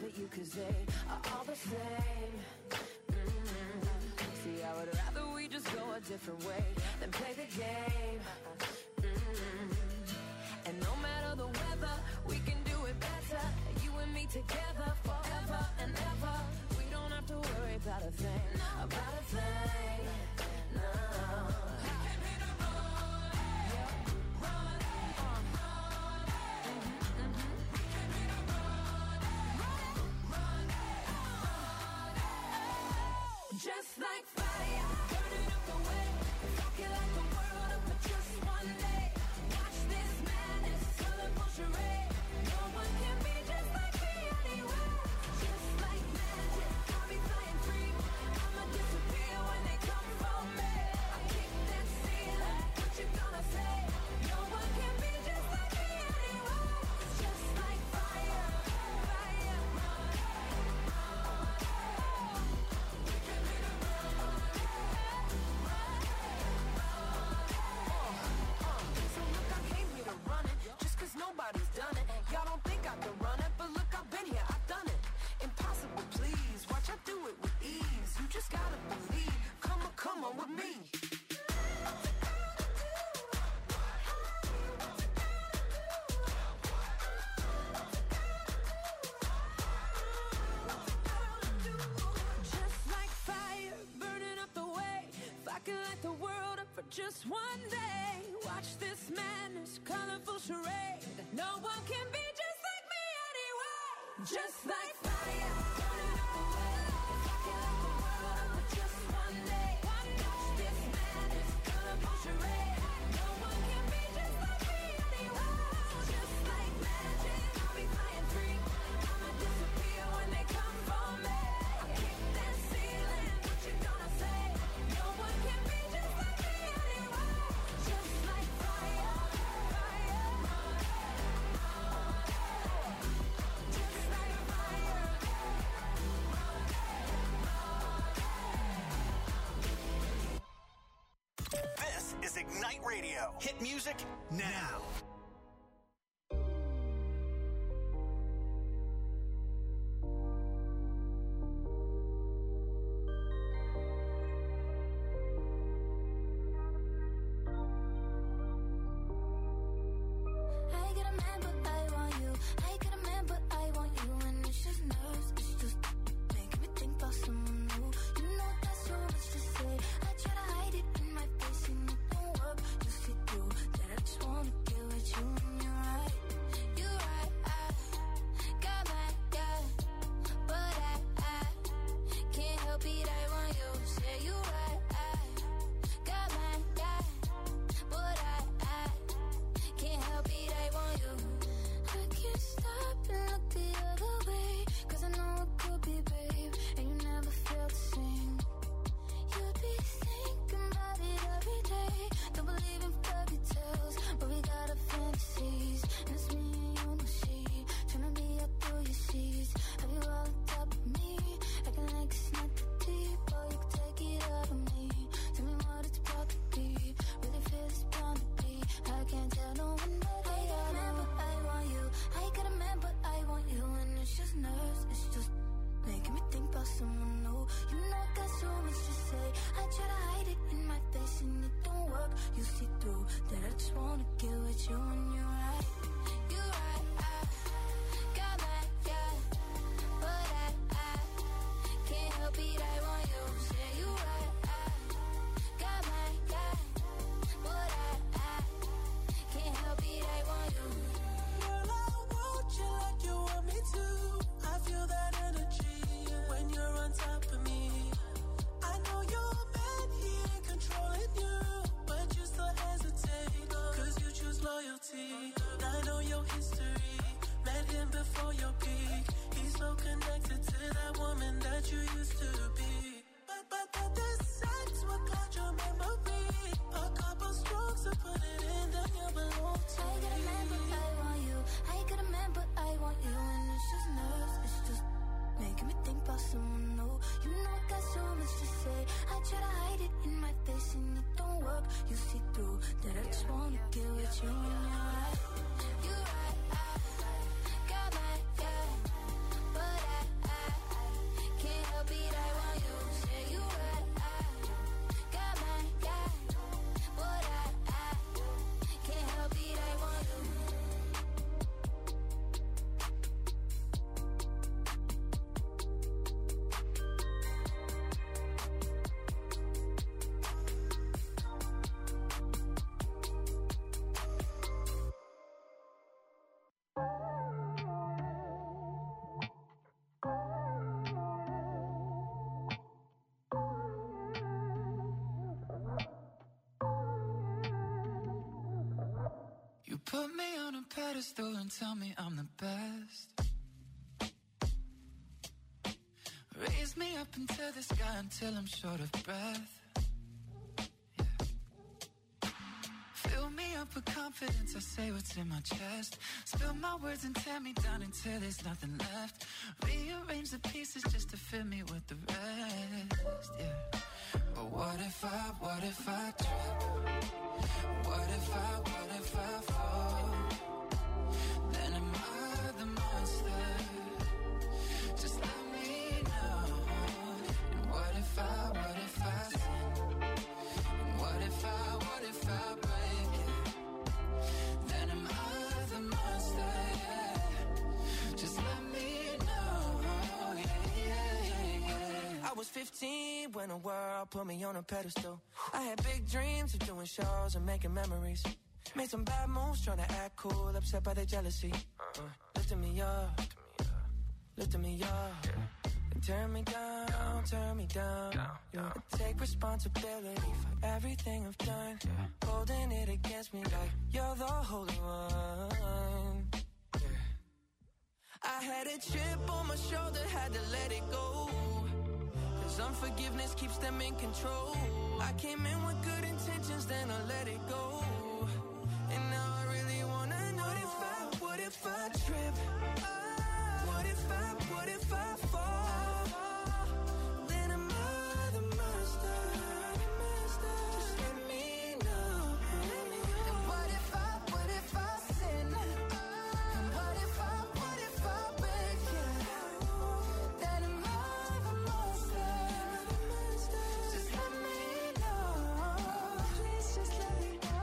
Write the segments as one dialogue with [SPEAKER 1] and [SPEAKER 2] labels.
[SPEAKER 1] at you cause they are all the same. See, I would rather we just go a different way than play the game. And no matter the weather, we can do it better. You and me together forever and ever. We don't have to worry about a thing, about a thing, no. Just like fire, burning up the way, talking like the world up for just one day. Watch this madness, colorful charade. No one can be just like me anyway. Just like magic, I'll be flying free. I'ma disappear when they come for me. I kick that ceiling, what you gonna say? No one can be just like me anyway. Just like fire, fire. Nobody's done it. Y'all don't think I can run it, but look, I've been here, I've done it. Impossible, please. Watch, I do it with ease. You just gotta believe. Come on with me. Just like fire, burning up the way. If I could light the world up for just one day. Watch this madness, colorful charade. No one can be just like me anyway. Just like fire, burning up the way. If I could light the world up for just one day. Watch this madness, colorful charade. No one can be just like me anyway. Just like magic, I'll be flying free. I'ma disappear when they come for me. I kick that ceiling, what you gonna say? No one can be just like me anyway. Just like fire, fire. Just like fire.
[SPEAKER 2] This is Ignite Radio. Hit music now.
[SPEAKER 3] I get a man, but I want you. I get a man, but I want you. And it's just nerves, it's just making me think about someone new. You know that's so much to say. I try to hide it in my face and it don't work. You see through that I just wanna get with you. And you're right, you're right. I got my guy, but I can't help it. I want you. Say you're right. I got my guy, but I can't help it. I want you. I can't stop and look the other way, cause I know it could be, babe, and you never feel the same. You'd be thinking about it every day. Don't believe in fairy tales, but we got our fantasies. And it's me and you, no she, tryna be up through your sheets. Have you all on top of me, acting like it's not that deep? Oh, you can take it out of me. Tell me what it's about to be. Really feel it's bound to be. I can't tell no one, but I got a man, but I want you. I got a man, but I want you. And it's just nerves, it's just making me think about someone new. You know I got so much to say. I try to hide it in my face and it don't work. You see through that I just wanna get with you. And you're right, you're right. I got my guy, but I can't help it. I want you. Say you're right. I got my guy, but I can't help it. I want you.
[SPEAKER 4] Girl, I want you like you want me to. I feel that energy when you're on top of me. I know you're bad, he ain't controlling you, but you still hesitate, cause you choose loyalty. I know your history, met him before your peak. He's so connected to that woman that you used to be. But the sex will cloud your memory. A couple strokes to put it in, then you belong to
[SPEAKER 3] I got a man, but I want you. I got a man, but I want you. And it's just nerves, it's just making me think about someone new. You know I got so much to say. I try to hide it in my face and it don't work. You see through that I just wanna get with you. And you're right, you're right. I got my guy, but I
[SPEAKER 5] Put me on a pedestal and tell me I'm the best. Raise me up into the sky until I'm short of breath. Yeah. Fill me up with confidence, I say what's in my chest. Spill my words and tear me down until there's nothing left. Rearrange the pieces just to fill me with the rest. Yeah. But what if I trip? What if I fall? Then am I the monster? Just let me know. And what if I sin? And what if I break it? Then am I the monster? Yeah. Just let me know. Yeah.
[SPEAKER 6] I was 15 when the world put me on a pedestal. I had big dreams of doing shows and making memories. Made some bad moves trying to act cool, upset by their jealousy. Lifting me up, lifting me up. And turn me down. Yeah. I take responsibility for everything I've done. Holding it against me like you're the holy one. I had a chip on my shoulder, had to let it go. Cause unforgiveness keeps them in control. I came in with good intentions, then I let it go. And now I really wanna know what if I trip? What if I fall? Then am I the monster? Just let me know. And what if I sin? And what if I break it? Then am I the monster? Just let me know. Please just let me know.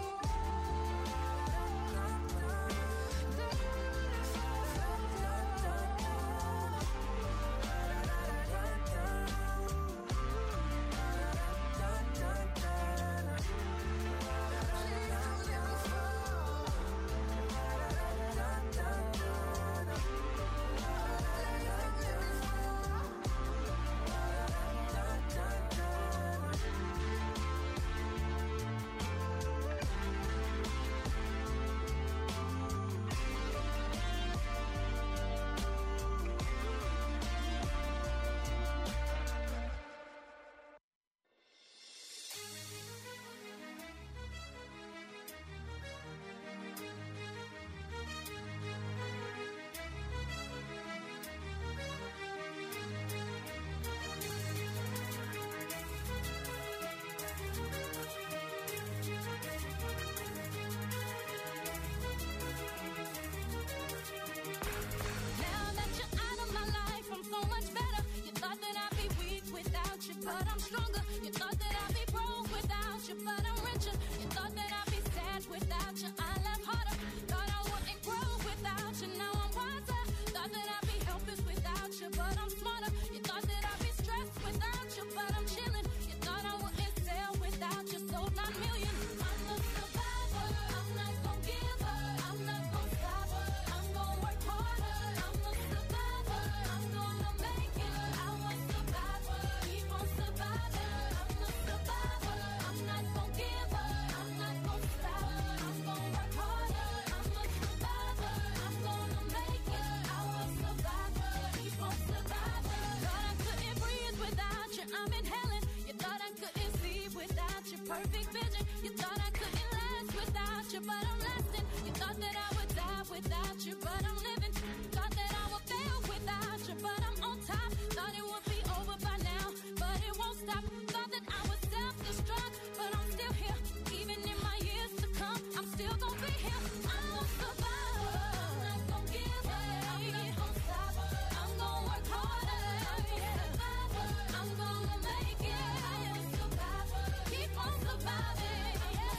[SPEAKER 1] Now that you're out of my life, I'm so much better. You thought that I'd be weak without you, but I'm stronger. You thought that I'd be broke without you, but I'm richer. You thought that I'd be sad without you, I laugh harder. Thought I wouldn't grow without you, now I'm wiser. Thought that I'd be helpless without you, but I'm smarter. You thought that I'd be stressed without you, but I'm chilling. You thought I wouldn't sell without you, sold 9 million. I'm a survivor, I'm not gonna give up, I'm not gonna stop, I'm gonna work harder. I'm a survivor, I'm gonna make it. I was survivor, keep on surviving. I'm a survivor, I'm not gonna give up, I'm not gonna stop, I'm gonna work harder. I'm a survivor, I'm gonna make it. I was survivor, keep on surviving. Thought I couldn't breathe without you, I'm inhaling. You thought I couldn't see without your perfect vision. You thought I couldn't last without you, but I'm lasting. You thought that I would die without you, but I'm living. Thought that I would fail without you, but I'm on top. Thought it would be over by now, but it won't stop. Thought that I would self-destruct, but I'm still here. Even in my years to come, I'm still gonna be here. I'm a survivor, I'm not gonna give up, I'm not gonna stop, I'm gonna work harder. I'm a survivor, I'm gonna make it. I am a survivor, keep on surviving.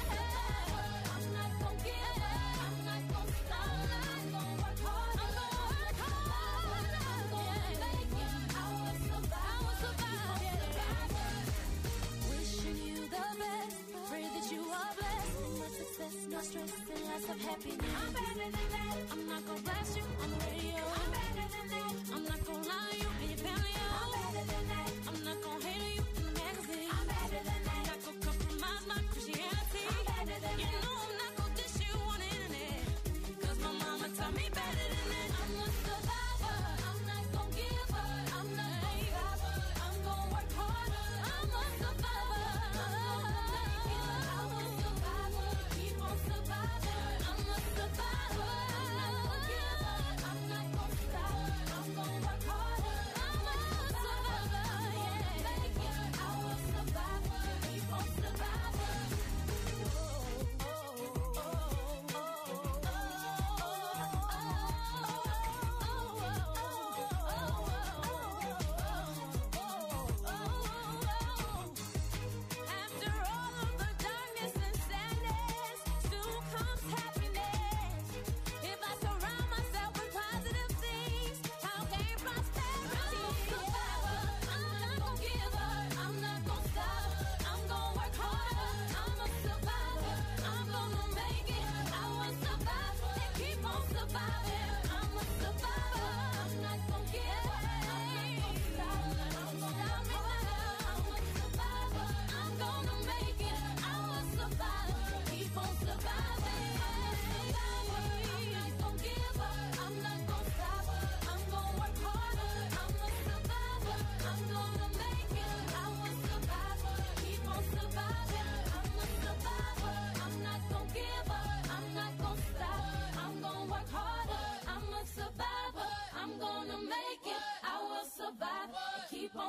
[SPEAKER 1] I'm not gonna give up, I'm not gonna stop, I'm gonna work hard. I'm gonna work hard, I'm gonna make it. I will survive, keep on surviving. Wishing you the best, pray that you are blessed. More success, no stress, and lots of happiness. I'm better than that. I'm not gonna blast you on the radio. I'm better than that. I'm not gonna lie to you in your family. I'm better than that. I'm not gonna hate you in the magazine. I'm better than that. I'm not gonna compromise my Christianity. I'm better than that. You know I'm not gonna dish you on the internet.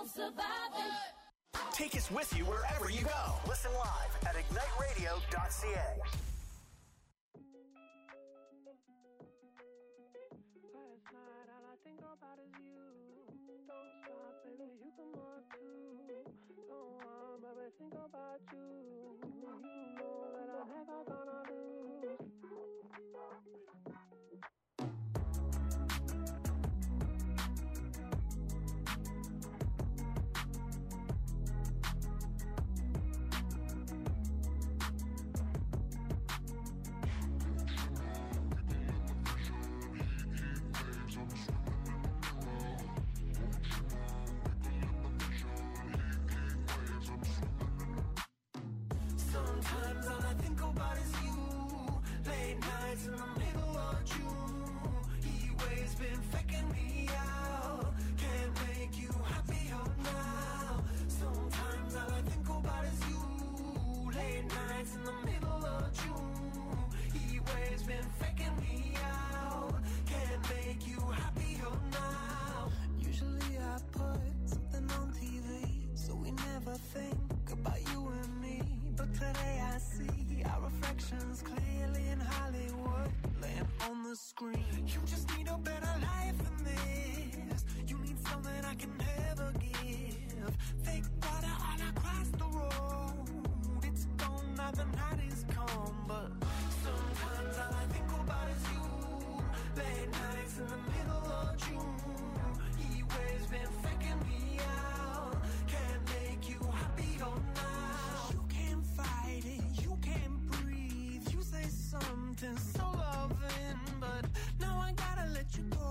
[SPEAKER 1] no surviving.
[SPEAKER 2] Take us with you wherever you go. Listen live at igniteradio.ca.
[SPEAKER 7] Last night, all I think about is you. Don't stop, baby, you come on too. Don't want, baby, think about you. You know that I'm never gonna lose.
[SPEAKER 6] Sometimes all I think about is you. Late nights in the middle of June. Heat waves been faking me out. Can't make you happier now. Sometimes all I think about is you. Late nights in the middle of June. Heat waves been faking me out. Can't make you happier now. Usually I put something on TV, so we never think about you and me. But today I see our reflections clearly in Hollywood, laying on the screen. You just need a better life than this. You need something I can never give. Fake water all across the road. It's gone now, the night is come. But sometimes all I think about is you. Late nights in the middle of June. Heat waves been faking me out. Can't make you happier now. You can't fight it, you can't breathe. You say something so loving, but now I gotta let you go.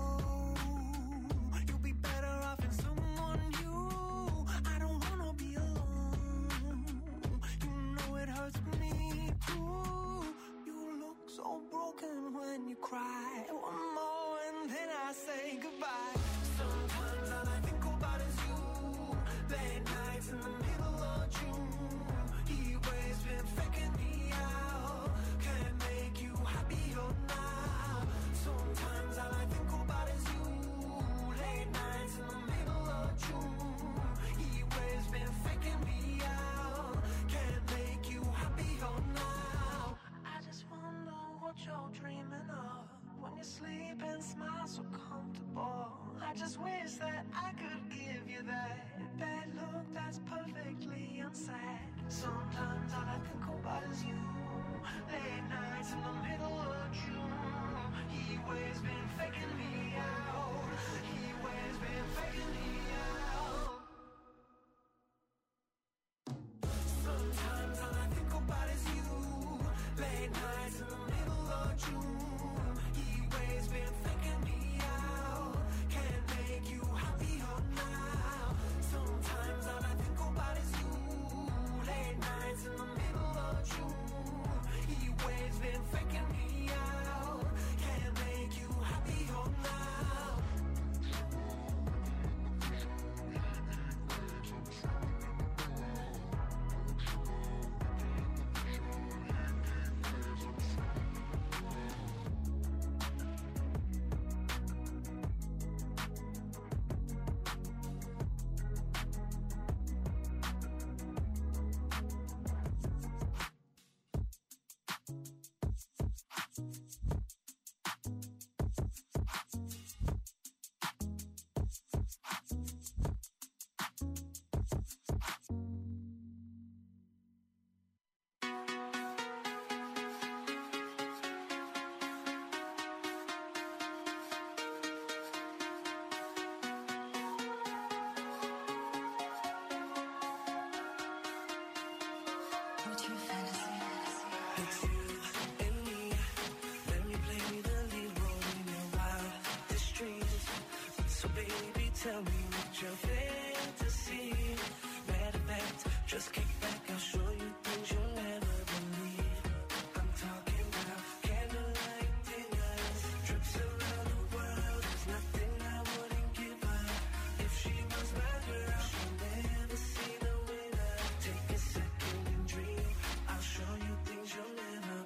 [SPEAKER 6] You'll be better off in someone new. I don't wanna be alone. You know it hurts me too. You look so broken when you cry. One more and then I say goodbye. Sometimes all I think about is you. Late nights in the middle of June. Heat waves been faking me out. Can't make you happier now. Sometimes all I think about is you. Late nights in the middle of June. Heat waves been faking me out. Can't make you happier now. I just wonder what you're dreaming of when you sleep and smile so comfortable. I just wish that I could give you that bad look that's perfectly unsaid. Sometimes all I think about is you. Late nights in the middle of June. Heat waves been faking me out. Heat waves been faking me out. Sometimes all I think about is you. Late nights in the middle of June. Heat waves been faking me out. Can't make you happier now. Sometimes all I think about is you. Late nights in the middle of June. Heat waves been faking me out. Can't make you happier now. What's your fantasy? It's you and me. Let me play the lead role in your wildest dreams. So baby, tell me what your fantasy. Matter of fact, just kick back, I'll show you things you'll never believe. I'm talking about candlelight dinners, trips around the world. There's nothing I wouldn't give her. If she was my girl, she'll never see the winner. Take a second and dream. I'll show you things you'll never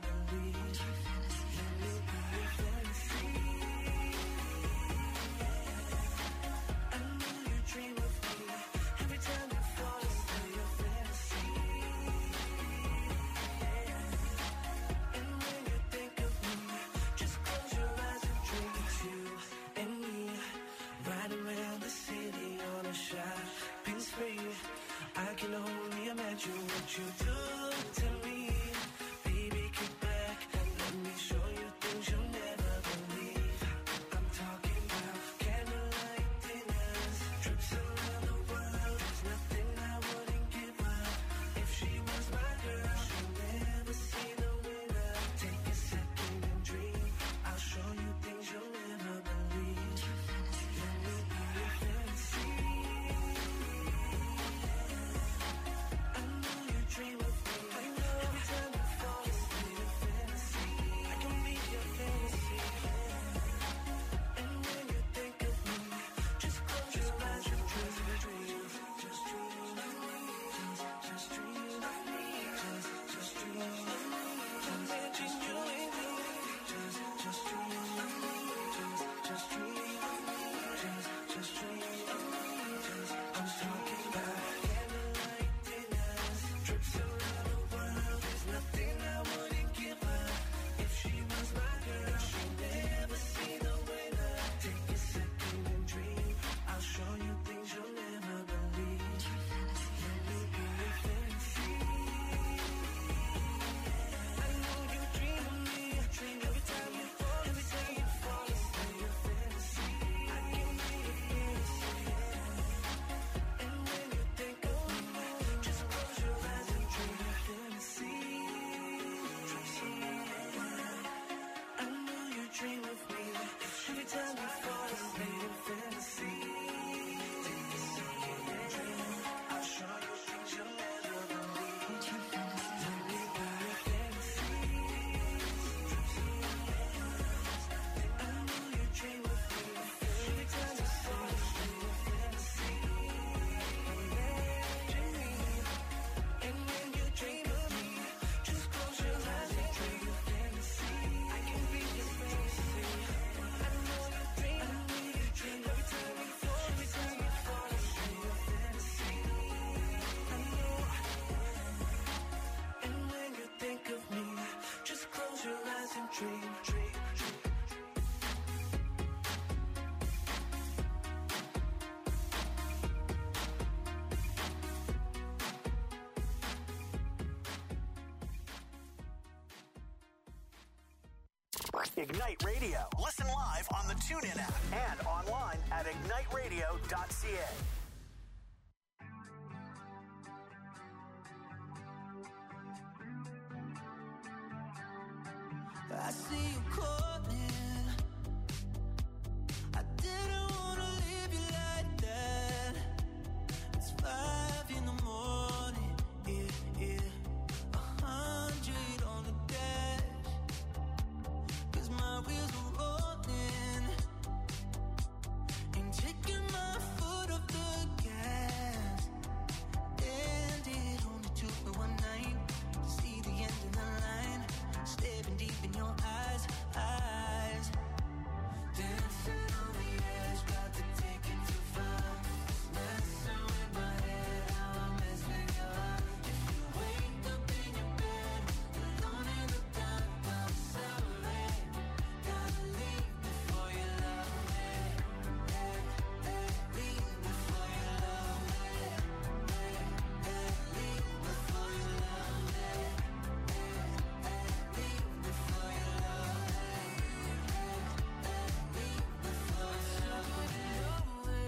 [SPEAKER 4] you do to me. Baby, kick back and let me show you things you'll never believe. I'm talking about candlelight dinners, trips around the world. There's nothing I wouldn't give up if she was my girl. She'll never see the winner. Take a second and dream. I'll show you things you'll never believe. Let me be your fantasy. I know you dream of me. I know every time you fall asleep, a fantasy. I can be your fantasy. And when you think of me, just close your eyes and dream of dreams. Just dream of me. Just dream of me. Just dream of me. Imagine you and me. Just dream of me. Just dream of me. Just dream of me. I'm talking about candlelight dinners, trips around the world. There's nothing I wouldn't give her if she was my girl. She'll never see the winner. Take a second and dream. I'll show you things you'll never believe. Let me be your fantasy. I know you dream of me. Dream every time you fall asleep. Your fantasy. I can be your fantasy. And when you think of me, just close your eyes and dream your fantasy. I know you dream of me. Every time you fall asleep, your fantasy. Take a second and dream. I'll show you things you'll never believe. Let me be your fantasy. I know you dream of me. Every time you fall asleep, your fantasy. And when you dream of me, just close your eyes and dream your fantasy. I can be your fantasy. I know you dream. Every time you fall asleep, your fantasy. I know. And when you think of me, just close your eyes and dream.
[SPEAKER 2] Ignite Radio. Listen live on the TuneIn app and online at igniteradio.ca.
[SPEAKER 4] I see you calling. I didn't wanna leave you like that. It's 5 in the morning. Yeah. 100 on the dash. 'Cause my wheels are rolling. Ain't taking my foot off the gas. Ended only took me one night to see the end of the line. Staring deep in your eyes. Dancing on the edge, got to take it too far. Messing with my head, how I mess with your heart. If you wake up in your bed, alone in the dark, I'm sorry. Gotta leave before you love me. Leave before you love me. Leave before you love me. Leave before you love me. Leave before you love me.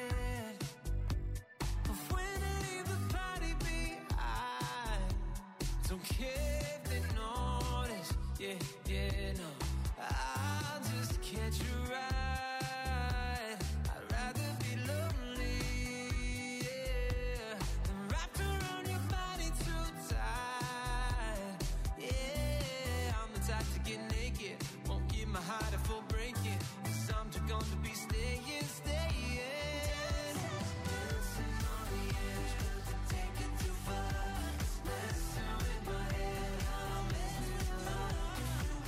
[SPEAKER 4] But when I leave the party behind, don't care if they notice. Yeah, no. I'll just catch a ride. I'd rather be lonely, yeah, than wrapped around your body too tight. Yeah, I'm the type to get naked, won't give my heart a full breaking. 'Cause I'm just gonna be staying. Dancing on the edge, got to take it too far. Messing with my head, how I mess with your heart. If you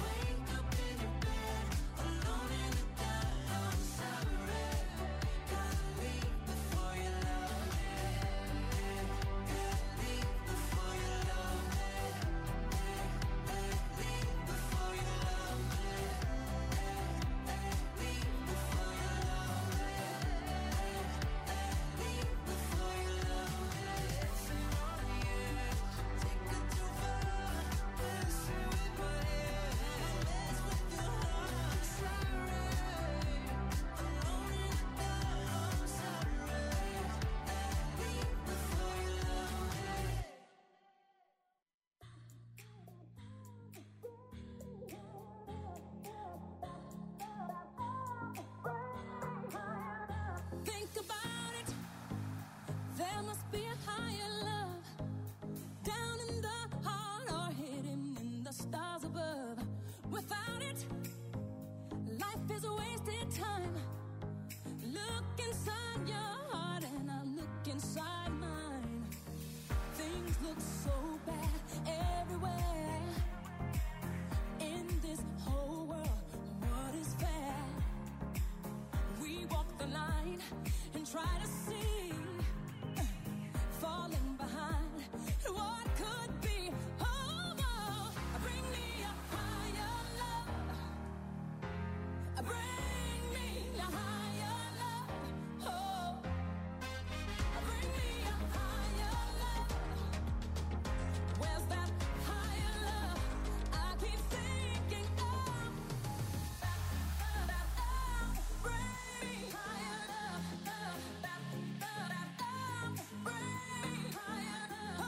[SPEAKER 1] inside your heart and I look inside mine. Things look so bad everywhere. In this whole world, what is fair? We walk the line and try to see, falling behind what could be. Oh, oh, bring me a higher love. Bring me a higher love. Oh, bring me a higher love. Where's that higher love? I keep thinking of. Bring me higher love. Bring me higher love.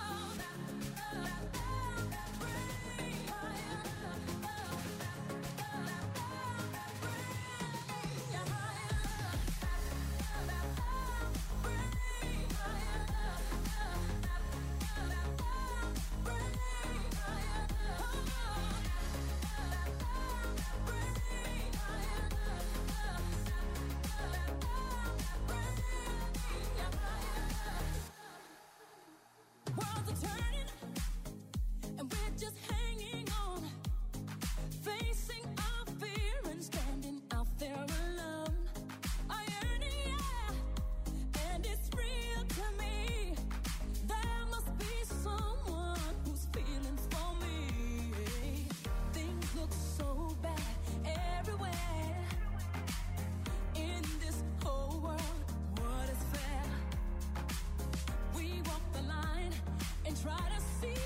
[SPEAKER 1] Worlds are turning, and we're just hanging on, facing our fear and standing out there alone. I yearn, yeah, and it's real to me. There must be someone who's feeling for me. Things look so bad everywhere. In this whole world, what is fair? We walk the line and try to see,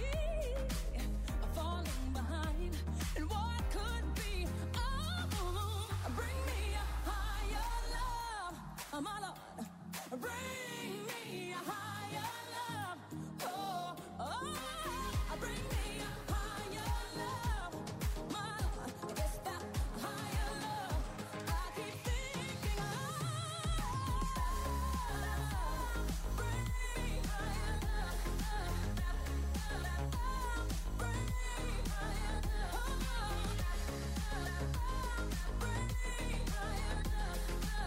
[SPEAKER 1] falling behind and what could be. Oh, bring me a higher love, my Lord. Bring me a higher love. Oh, oh, bring me a higher love, my Lord. It's that higher love I keep thinking of. Bring me higher love. Bring me higher love. Bring me higher love.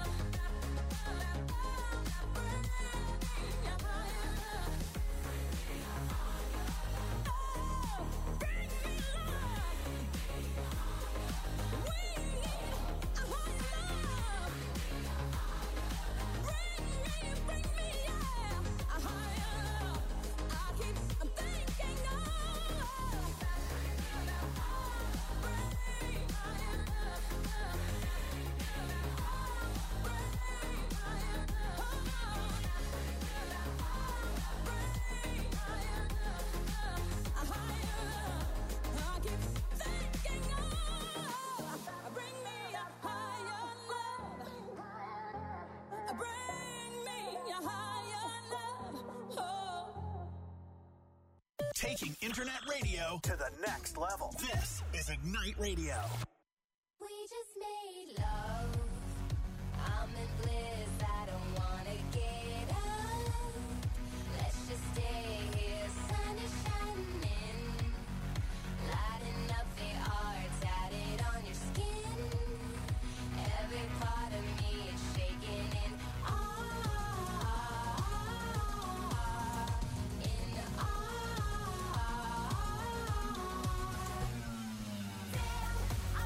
[SPEAKER 2] Taking internet radio to the next level. This is Ignite Radio.
[SPEAKER 3] We just made love. I'm in bliss. I don't wanna get up. Let's just stay here. Sun is shining, lighting up the art tatted on your skin. Every part of me is shaking in awe. In awe. Damn, I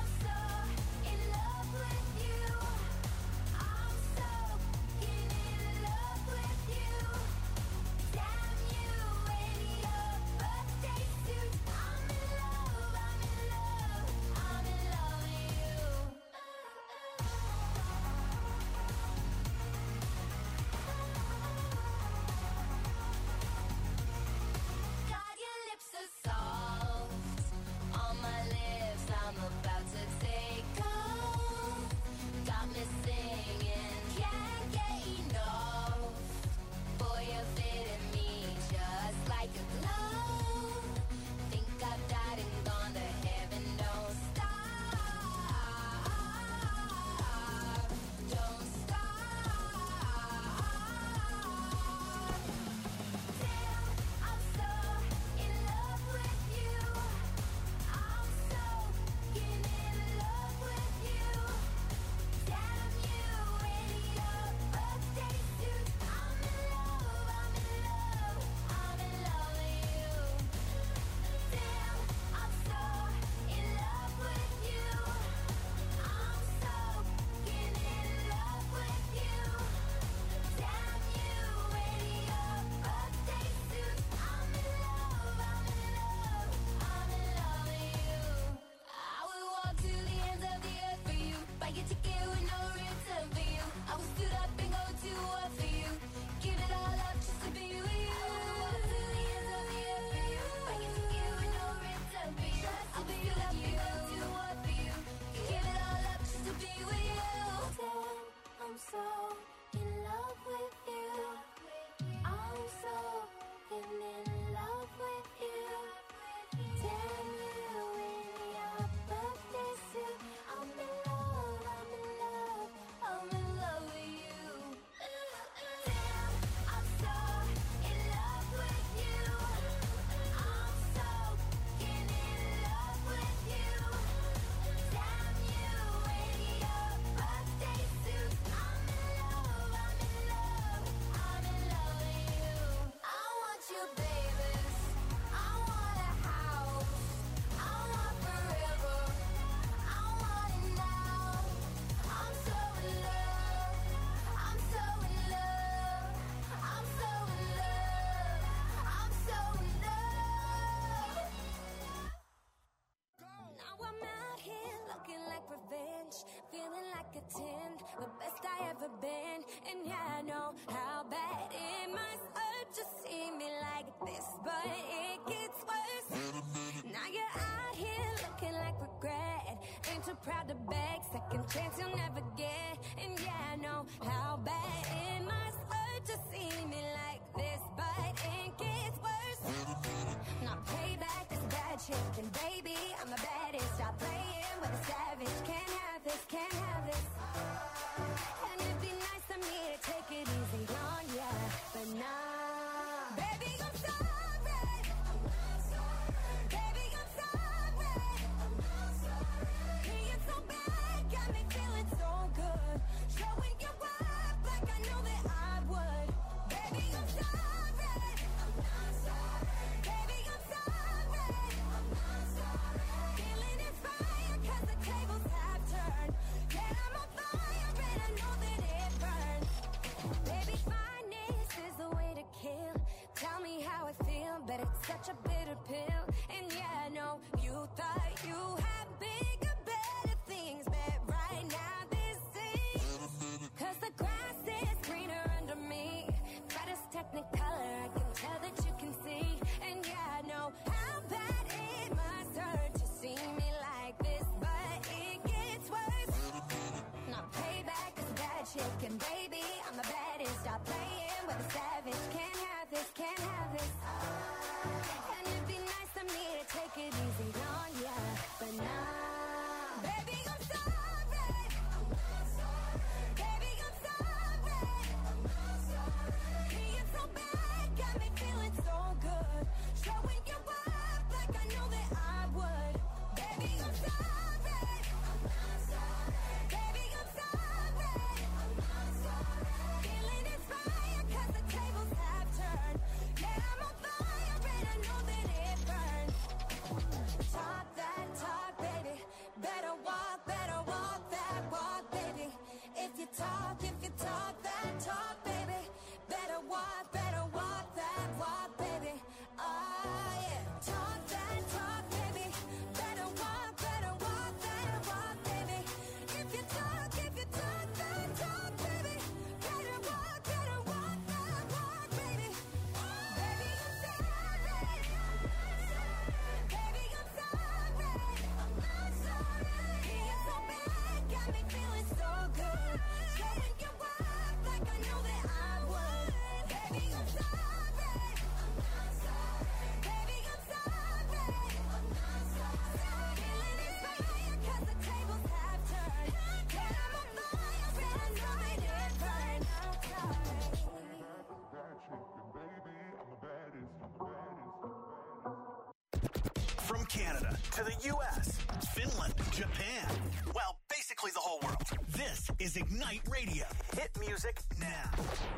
[SPEAKER 1] like a 10, the best I ever been. And yeah, I know how bad it must hurt to see me like this, but it gets worse. Now you're out here looking like regret. Ain't too proud to beg, second chance you'll never get. And yeah, I know how bad it must hurt to see me like this, but it gets worse. Now payback is bad shit, and baby, I'm the baddest. Stop playing with a savage. Can't have this, can't have this. And it'd be nice of me to take it easy on ya, but nah. Baby, I'm sorry. Baby, I'm sorry. Being so bad got me feeling so good. Showing you up like I know that I would. Baby, I'm sorry. Baby, I'm sorry. Feeling inspired 'cause the tables have turned. Yeah, I'm on fire and I know that it burns. Baby, finest is the way to kill. Tell me how I feel, but it's such a bitter pill. And yeah, I know you thought you had bigger, better things, but right now this is 'cause the grass is greener under me. Brightest technicolor, I can tell that you can see. And yeah, I know how bad it must hurt to see me like this, but it gets worse. Now payback is bad shit, and baby, I'm the baddest. Stop playing with a savage. Can't have this, can't have this. And it'd be nice of me to take it easy on ya, but nah. Baby, I'm sorry. Baby, I'm sorry. Being so bad got me feeling so good. Showing you up like I know that I would. Baby, I'm sorry. Baby, I'm sorry. Feeling inspired 'cause the tables have turned. Yeah, I'm on fire and I know that it burns. Talk that talk, baby. Better walk that walk, baby. If you talk that talk, baby. Better walk that walk, baby. Oh yeah. Talk that talk, baby. Better walk that walk, baby. If you talk that talk, baby. Better walk that walk, baby. Baby, I'm sorry. Baby, I'm sorry. Being so bad got me feeling so good. Showing you up like I know that I would. Baby, I'm sorry. Baby, I'm sorry. Feeling inspired 'cause the tables have turned. Yeah, I'm on fire and I know that it burns.
[SPEAKER 2] From Canada to the U.S., Finland, Japan. Well, basically the whole world. This is Ignite Radio. Hit music now.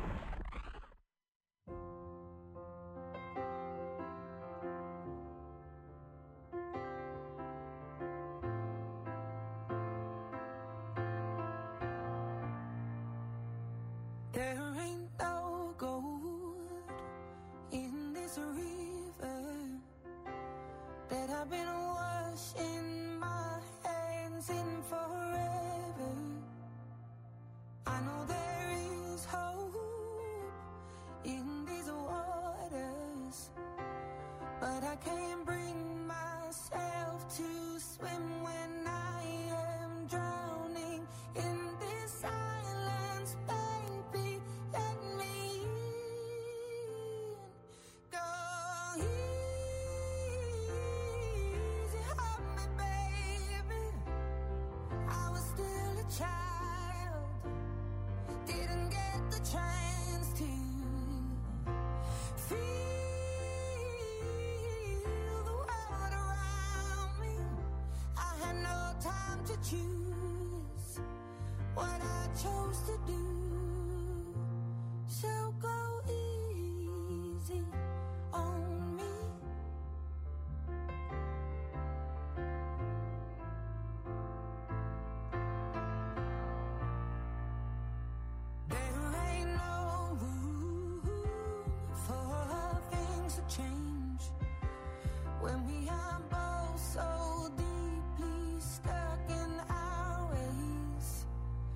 [SPEAKER 5] There ain't no gold in this river that I've been washing my hands in forever. I know there is hope in these waters, but I can't bring myself to swim when I am drowning in this silence. Baby, let me in. Go easy on me, baby. I was still a child, didn't get the chance to feel the world around me. I had no time to choose what I chose to do. So go easy on me. There ain't no room for things to change when we are both so deeply stuck in our ways.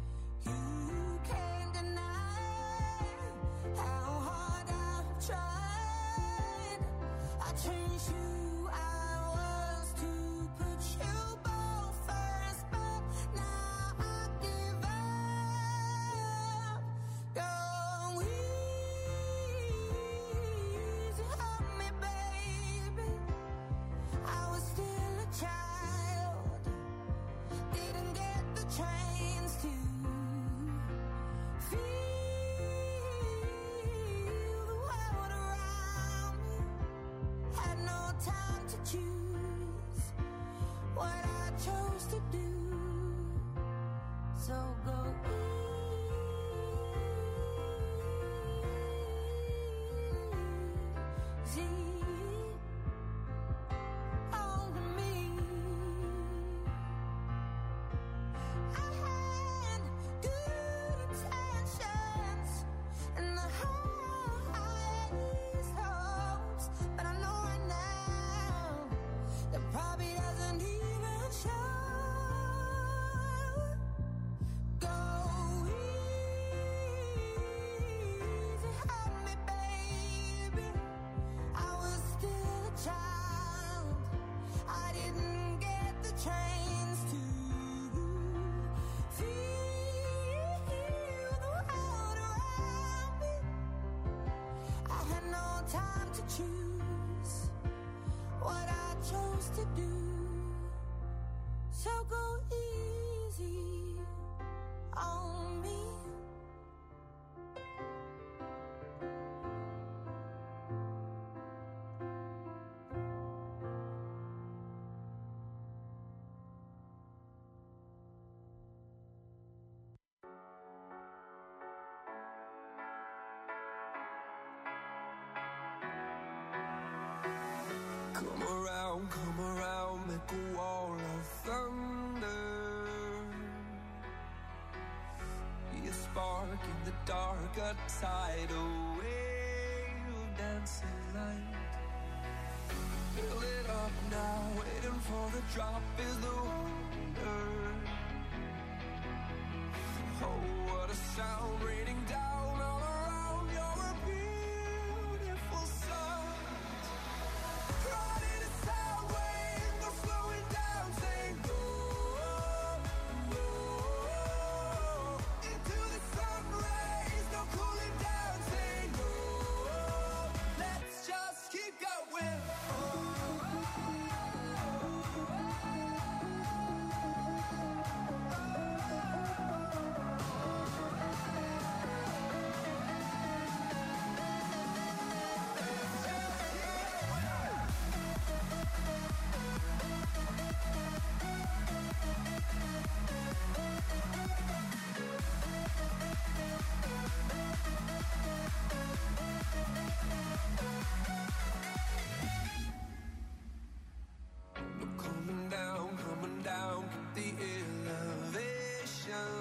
[SPEAKER 3] chose to do. So go easy on me. I had good intentions and the highest hopes, but I know right now that probably doesn't even show. Go easy on me, baby. I was still a child. I didn't get the chance to feel the world around me. I had no time to choose what I chose to do. So go easy on me.
[SPEAKER 6] Come around, make a wall of thunder. Be a spark in the dark, a tidal wave of dancing light. Fill it up now, waiting for the drop is the wonder. Oh, what a sound raining down all around. You're a beautiful sight. Riding a sound wave, no slowing down, saying go, go. Into the sun rays, no cooling down, saying go. Let's just keep going. Coming down, keep the elevation.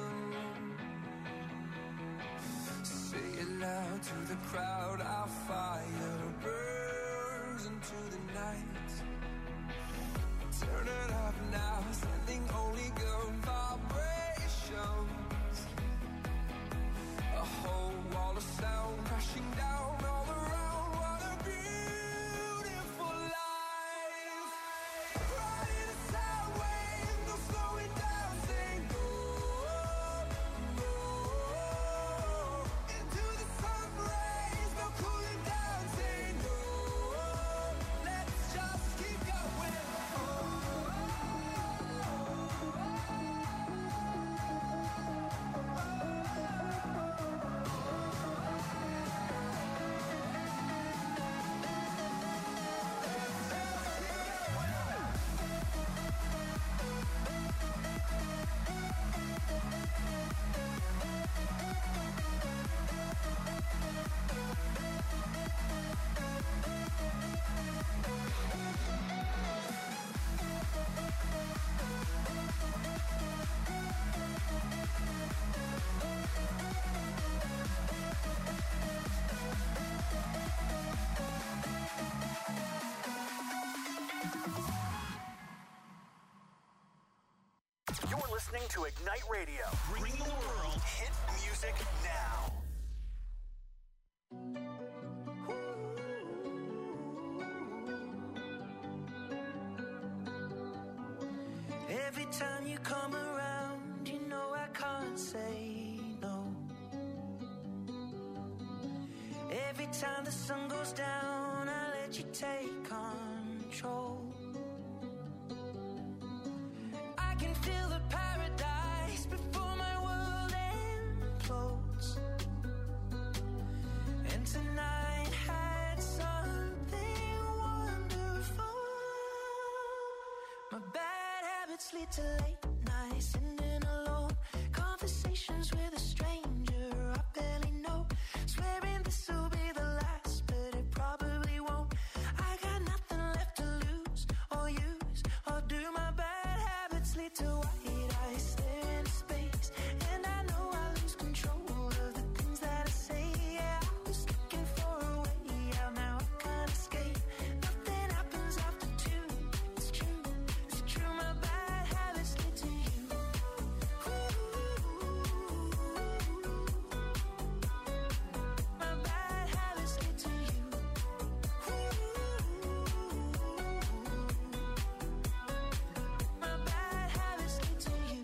[SPEAKER 6] Say it loud to the crowd, our fire burns into the night. Turn it up now, sending only good vibrations. A whole wall of sound crashing down all around. What a beautiful life. Riding a sound wave, no slowing down, saying go, go. Into the sun rays, no cooling down, saying go. Let's just keep going.
[SPEAKER 2] You're listening to Ignite Radio, bringing the world hit music now.
[SPEAKER 5] Every time you come around, you know I can't say no. Every time the sun goes down, I let you take control. I can feel the paradise before my world implodes. And tonight had something wonderful. My bad habits lead lead to late nights, sitting alone, conversations with a stranger I barely know, swearing this will be the last, but it probably won't. I got nothing left to lose or use, or do my bad habits lead to white eyes staring into space, and I know I lose control of the things that I say. Yeah, I was looking for a way out, now I can't escape. Nothing happens after two. It's true, it's true. My bad habits lead to you. My bad habits lead to you. My bad habits lead to you.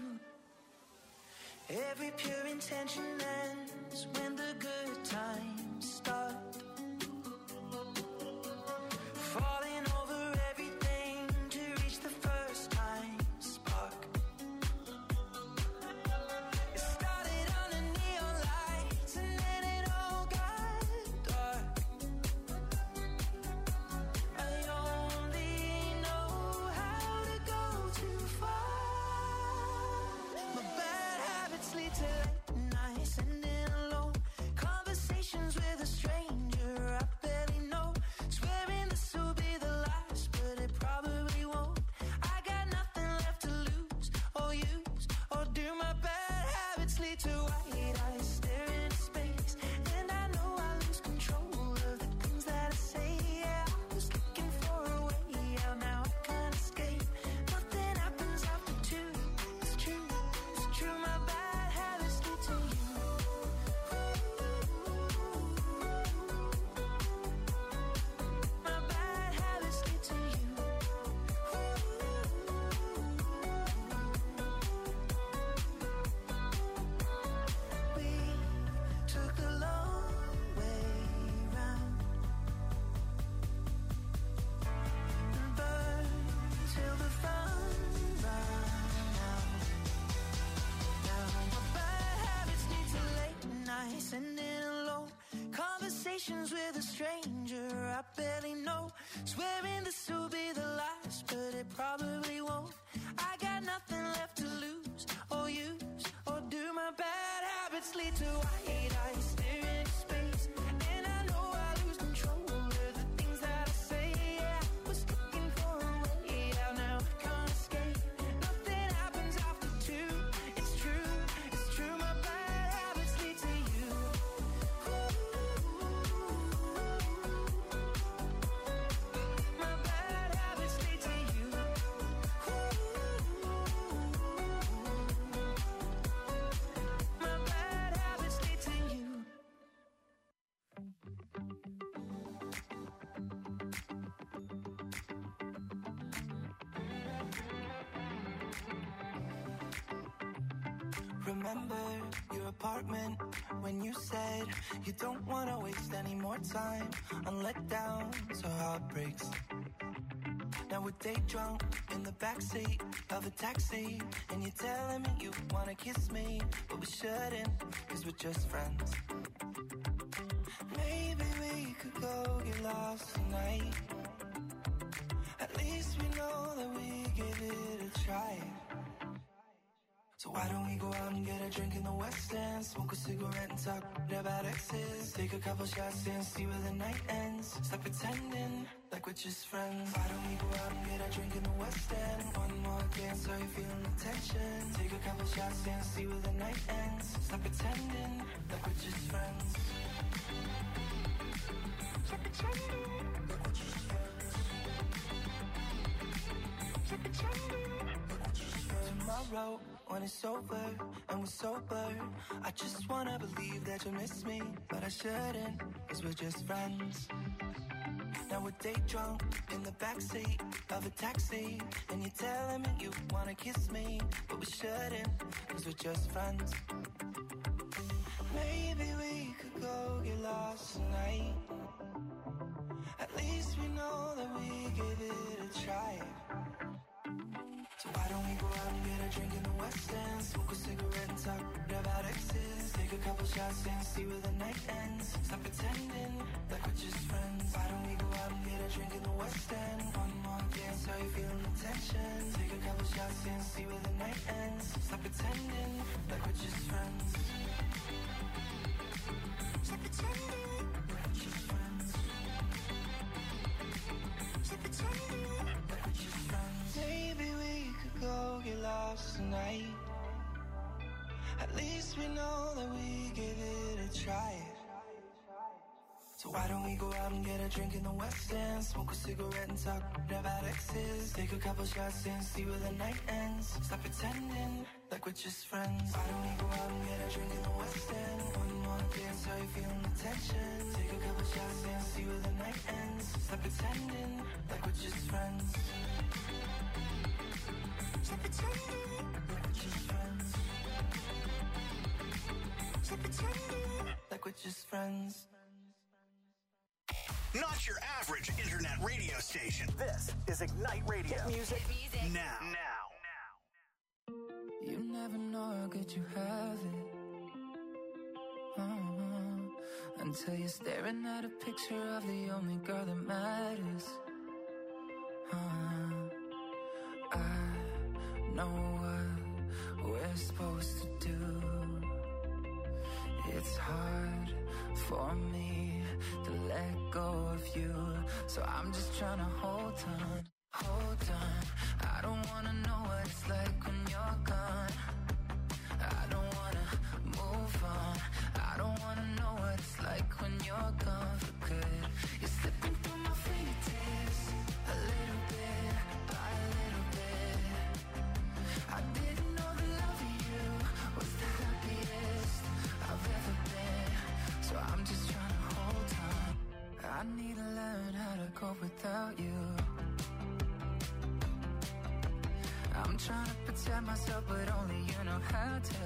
[SPEAKER 5] Every pure intention ends when the good times start. Falling over everything to reach the first time spark. It started under neon lights and then it all got dark. I only know how to go too far. My bad habits lead to late nights, sitting alone, conversations with a stranger I barely know, swearing this will be the last, but it probably won't. I got nothing left to lose or use, or do. My bad habits lead to white eyes staring into space, and I know I lose control of the things that I say. Yeah, I was looking for a way out, now I can't escape. Nothing happens after two. It's true, it's true. My bad habits lead to you. My bad habits lead to you. We took the long way round and burned till the fun ran out. Now my bad habits lead to late nights, sitting alone, conversations with a stranger I barely know, swearing this will be the last, but it probably won't. I got nothing left to lose or use, or do. My bad habits lead to white eyes staring into space, and I know I lose control of the things that I say. Yeah, I was looking for a way out, now I can't escape. Nothing happens after two. It's true, it's true. My bad habits lead to you. My bad habits lead to you. My bad habits lead to you.
[SPEAKER 8] Remember your apartment when you said you don't want to waste any more time on letdowns or heartbreaks. Now we're day drunk in the backseat of a taxi, and you're telling me you want to kiss me, but we shouldn't, cause we're just friends. Maybe we could go get lost tonight. At least we know that we gave it a try. So why don't we go out and get a drink in the West End, smoke a cigarette and talk about exes, take a couple shots and see where the night ends. Stop pretending like we're just friends. Why don't we go out and get a drink in the West End, one more again, so you're feeling the tension. Take a couple shots and see where the night ends. Stop pretending like we're just friends. Stop pretending like we're just friends. Stop pretending like we're just friends. Tomorrow, when it's over and we're sober, I just wanna believe that you'll miss me, but I shouldn't, cause we're just friends. Now we're day drunk in the backseat of a taxi, and you're telling me you wanna kiss me, but we shouldn't, cause we're just friends. Maybe we could go get lost tonight. At least we know that we gave it a try. So why don't we go out and get a drink in the West End, smoke a cigarette and talk about exes, take a couple shots and see where the night ends. Stop pretending like we're just friends. Why don't we go out and get a drink in the West End? One more dance, are you feeling the tension? Take a couple shots and see where the night ends. Stop pretending like we're just friends. Stop pretending like we're just friends. Stop pretending like we're just friends. Maybe we could go get lost tonight. At least we know that we gave it a try. So why don't we go out and get a drink in the West End? Smoke a cigarette and talk about exes. Take a couple shots and see where the night ends. Stop pretending like we're just friends. Why don't we go out and get a drink in the West End? One more dance, are you feeling the tension? Take a couple shots and see where the night ends. Stop pretending like we're just friends. Stop pretending like we're just friends. Stop pretending like we're just friends.
[SPEAKER 2] Not your average internet radio station. This is Ignite Radio. Hit music now.
[SPEAKER 5] You never know how good you have it. Until you're staring at a picture of the only girl that matters. I know what we're supposed to do. It's hard for me to let go of you, so I'm just trying to hold on. I don't wanna know what it's like when you're gone. I don't wanna move on. I don't wanna know what it's like when you're gone for good. You're slipping through my fingertips, a little bit by a little bit. I didn't know the love of you was the happiest I've ever been, so I'm just trying to hold on. I need to learn how to cope without you. I'm trying to protect myself, but only you know how to.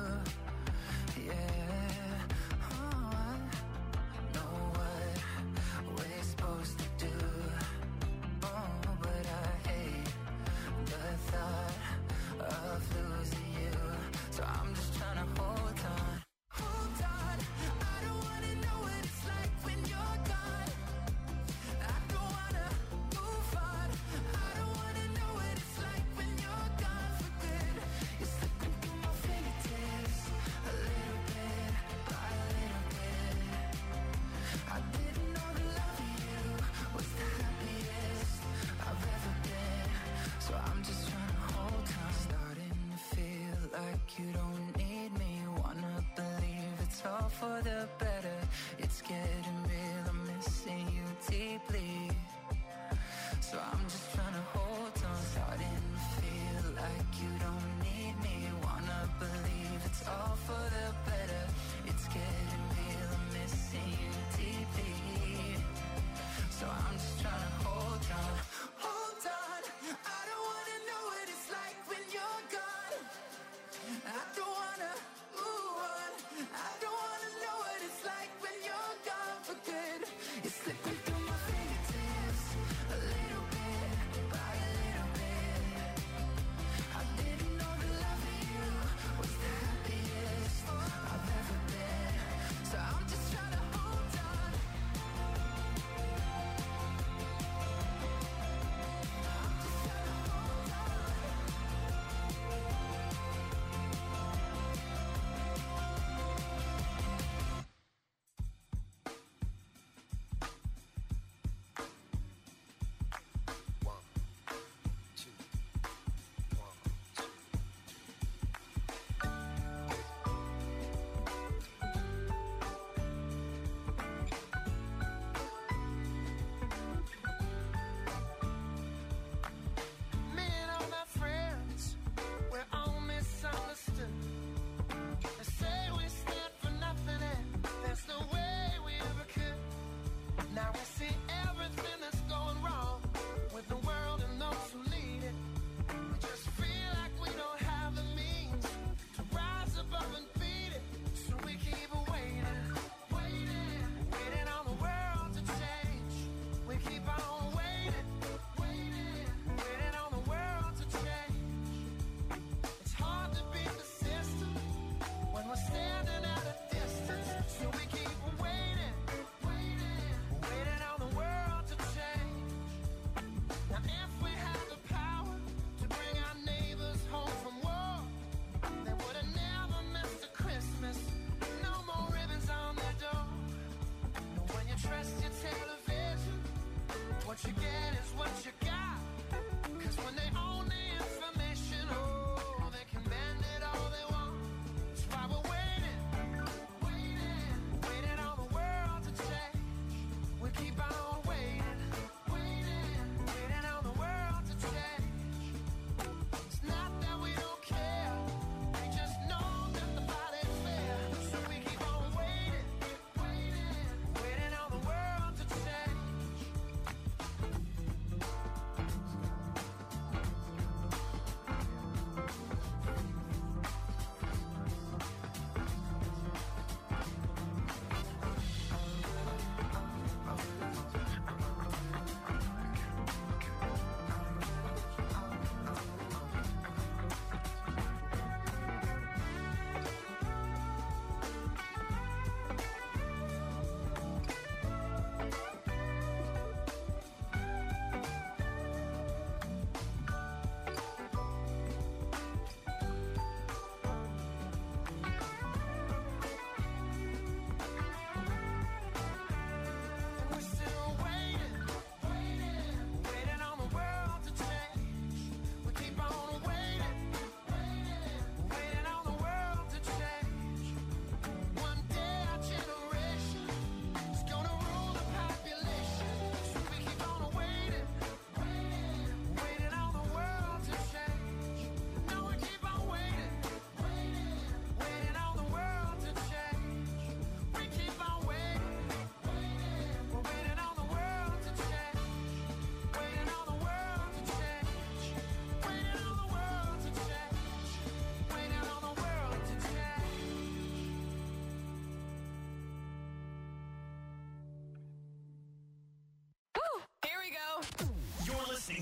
[SPEAKER 5] Yeah, I know what we're supposed to do. But I hate the thought of losing you, so I'm just trying to hold on. I don't wanna know what it's like when you're gone. I don't wanna move on. I don't wanna know what it's like when you're gone for good. You're slipping through my fingertips, a little bit by a little bit. I didn't know the love of you was the happiest I've ever been, so I'm just trying to hold on. Starting to feel like you don't need me. Wanna believe it's all for the better. It's getting real, I'm missing you deeply, so I'm just trying to hold on. Starting to feel like you don't need me. Wanna believe it's all for the better. It's getting real, I'm missing you deeply, so I'm just trying to hold on. I don't wanna know what it's like when you're gone. I don't wanna move on. I don't wanna know what it's like when you're gone for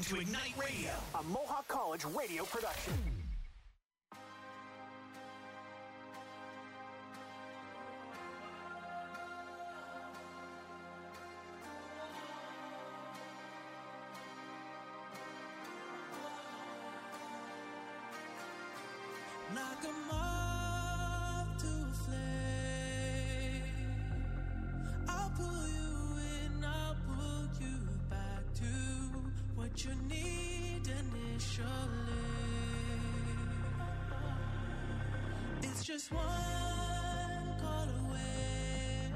[SPEAKER 2] to Ignite Radio, a Mohawk College radio production.
[SPEAKER 4] Like a moth to a flame, I'll pull you in, I'll pull you back to what you need initially. It's just one call away,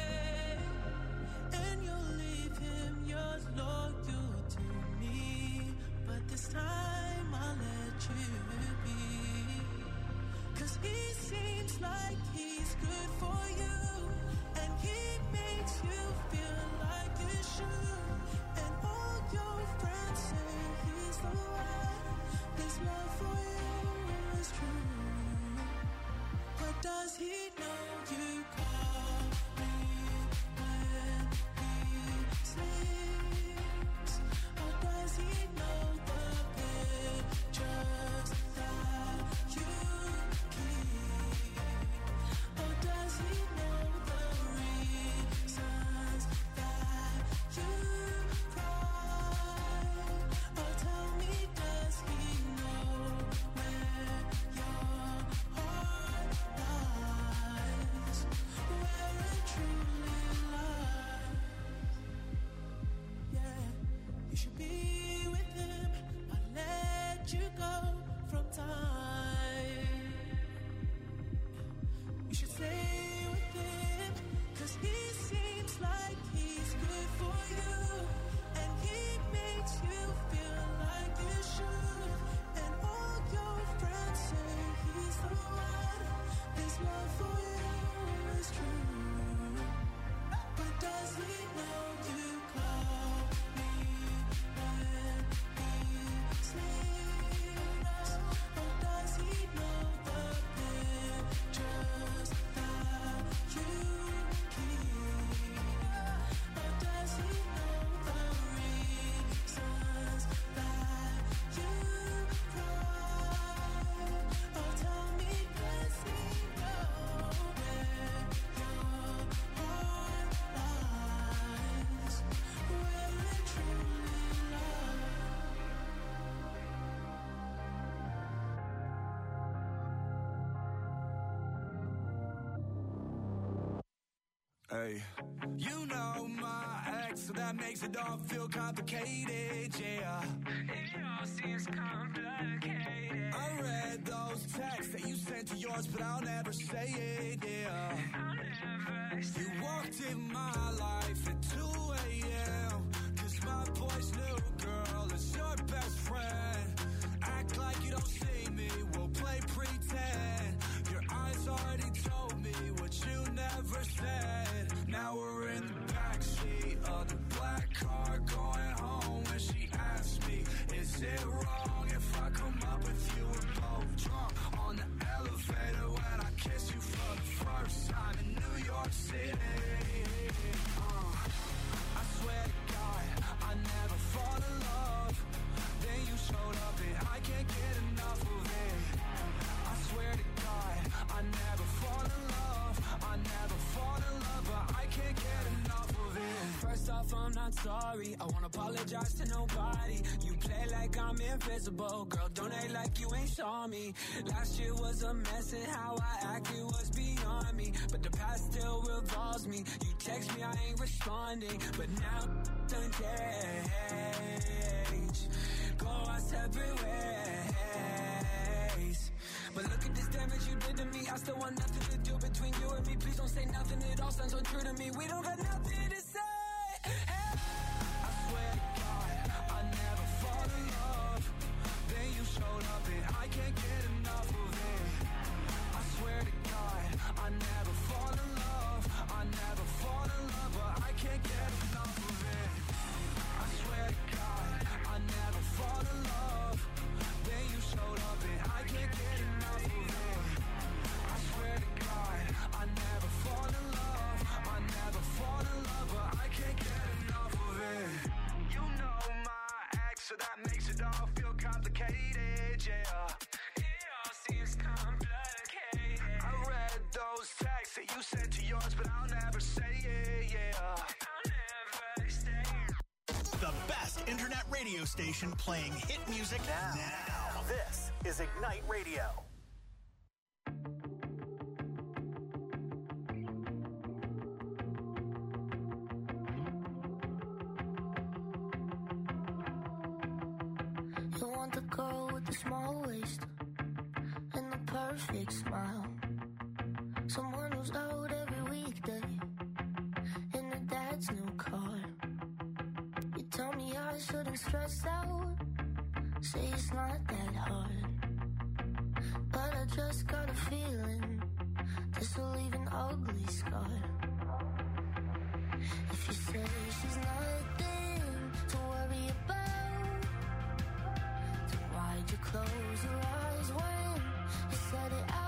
[SPEAKER 4] and you'll leave him yours loyal to me. But this time I'll let you be. 'Cause he seems like he's good for you, and he makes you feel like you should. And all your friends say he's the one. His love for you is true. But does he know you call me when he sleeps? Or does he know the pictures that you or does he know the reasons that you cry? Or tell me, does he know where your heart lies? Where it truly lies? Yeah, you should be with him, but let you go from time. You should stay with him, 'cause he seems like he's good for you, and he makes you feel like you should. And all your friends say he's the one. His love for you is true. But does he know you call me when he sleeps? Or does he know the pictures that you keep? Or does he know the reasons that you cry? Or tell me, does he know where your heart lies? Where it truly lies?
[SPEAKER 8] Hey, you know my ex, so that makes it all feel complicated, yeah. It all seems complicated. I read those texts that you sent to yours, but I'll never say it, yeah. I'll never say you walked in my life at 2 a.m. 'Cause my boy's new girl is your best friend. Act like you don't see me, we'll play pretend. Your eyes already told me what you never said. Now we're in the backseat of the black car going home, and she asked me, is it wrong if I come up with you and both drunk on the elevator when I kiss you for the first time in New York City? I swear to God, I never fall in love. Then you showed up and I can't get enough of it. I swear to God, I never fall in love. I never fall in love, but I can't get enough of it.
[SPEAKER 9] First off, I'm not sorry. I won't apologize to nobody. You play like I'm invisible. Girl, don't act like you ain't saw me. Last year was a mess and how I acted was beyond me. But the past still revolves me. You text me, I ain't responding. But now done change. Go our separate ways. But look at this damage you did to me. I still want nothing to do between you and me. Please don't say nothing, it all sounds untrue to me. We don't got nothing to say. Hey.
[SPEAKER 8] I swear to God, I never fall in love. Then you showed up and I can't get enough of it. I swear to God, I never fall in love. I never fall in love, but I can't get enough of it. I swear to God, I never fall in love. Then you showed up and I can't get enough of it. I swear to God, I never fall in love. I never fall in love.
[SPEAKER 10] those texts that you sent to yours, but I'll never say it, yeah. I'll never say it.
[SPEAKER 2] The best internet radio station playing hit music now. This is Ignite Radio.
[SPEAKER 3] You want the girl with the small waist and the perfect smile. Someone who's out every weekday in her dad's new car. You tell me I shouldn't stress out, say it's not that hard. But I just got a feeling this will leave an ugly scar. If you say she's nothing to worry about, then why'd you close your eyes when you said it out?